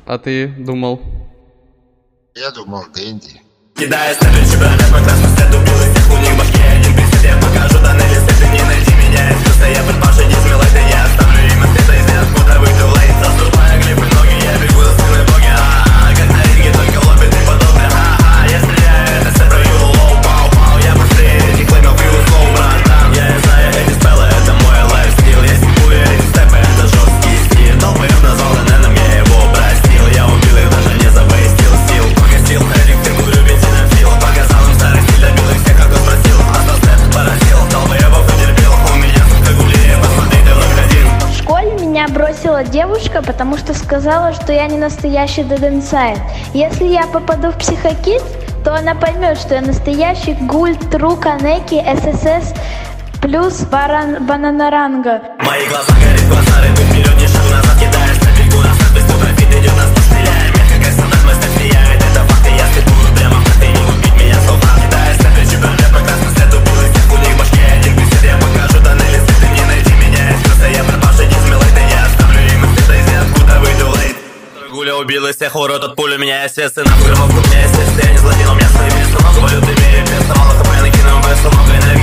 А ты думал? Я думал, Дэнди. Кидая снэпы, чемпионат по красному свету, белый всех у них в башке. Один присед, я покажу тоннели света, не найти меня. Из плюса я предпавший, не смелый, ты я оставлю им ответа. Из ниоткуда выйду в лейн, заступая глифы ноги, я бегу за сыны боги. Как на ринге, только лобби, ты подобный. Я стреляю, это все прою, лоу, пау-пау. Я быстрее этих клеймов и услов, братан. Я знаю эти спеллы, это мой лайфстил. Я стипую эти степы, это жесткий стиль. Долбоёб назвал Эненом, я его простил. Я убил их, даже не завестил сил. Погасил этих фигур, любить синофил. Показал им старый стиль, добил их всех, как он спросил. Автостеп поразил, долбоёбов потерпел. У меня сутка гулее, посмотри, ты вновь один. В школе меня бросила девушка, потому что сказала, что я не настоящий Dead Inside. Если я попаду в психокит, то она поймет, что я настоящий гуль, тру, канеки, ССС плюс бананаранга. Мои глаза горят, глаза рыбы вперед, не шагу назад, кидаешь на бегу назад, быстро профит идет, нас не стреляем. Мягко как стандарт, мой стек влияет, это факты, я слепую прямо в ты не убить меня слова. Кидаешь на плечи, чемпионат по красному свету, белый всех у них в башке. Один присед, я покажу тоннели света, не найти меня. Из плюса я пропавший, не смелый, ты я оставлю им ответа, из ниоткуда выйду лейн. Гуля убил из всех урод от пули, у меня естественно. Громовку у меня естественно, я не злодей, но у меня свои места. Много валют имею, вместо мало хп накину, весу много и